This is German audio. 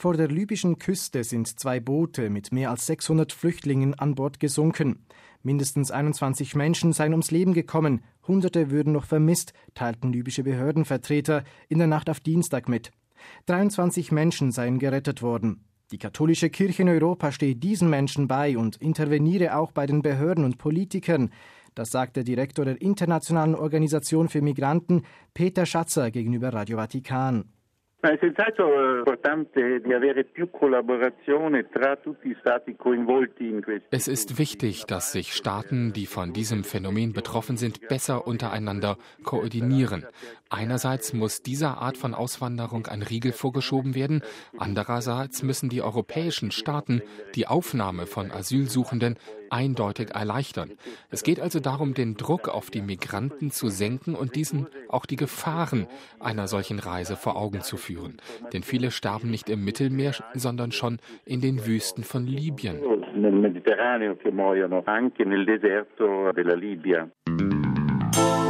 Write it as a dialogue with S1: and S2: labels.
S1: Vor der libyschen Küste sind 2 Boote mit mehr als 600 Flüchtlingen an Bord gesunken. Mindestens 21 Menschen seien ums Leben gekommen, Hunderte würden noch vermisst, teilten libysche Behördenvertreter in der Nacht auf Dienstag mit. 23 Menschen seien gerettet worden. Die katholische Kirche in Europa stehe diesen Menschen bei und interveniere auch bei den Behörden und Politikern. Das sagt der Direktor der Internationalen Organisation für Migranten, Peter Schatzer, gegenüber Radio Vatikan.
S2: È senz'altro importante di avere più collaborazione tra tutti gli stati coinvolti in questo.
S3: Es ist wichtig, dass sich Staaten, die von diesem Phänomen betroffen sind, besser untereinander koordinieren. Einerseits muss dieser Art von Auswanderung ein Riegel vorgeschoben werden, andererseits müssen die europäischen Staaten die Aufnahme von Asylsuchenden eindeutig erleichtern. Es geht also darum, den Druck auf die Migranten zu senken und diesen auch die Gefahren einer solchen Reise vor Augen zu führen. Denn viele sterben nicht im Mittelmeer, sondern schon in den Wüsten von Libyen.
S2: Nel Mediterraneo che muoiono anche nel deserto della Libia.